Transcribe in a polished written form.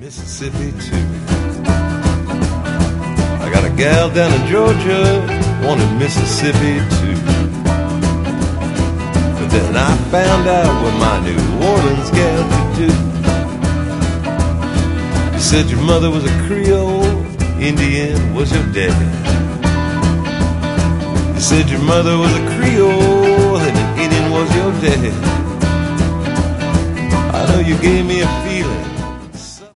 Mississippi too. I got a gal down in Georgia, one in Mississippi too. But then I found out what my New Orleans gal could do. You said your mother was a Creole, Indian was your dad. You said your mother was a Creole and an Indian was your dad. I know you gave me a feeling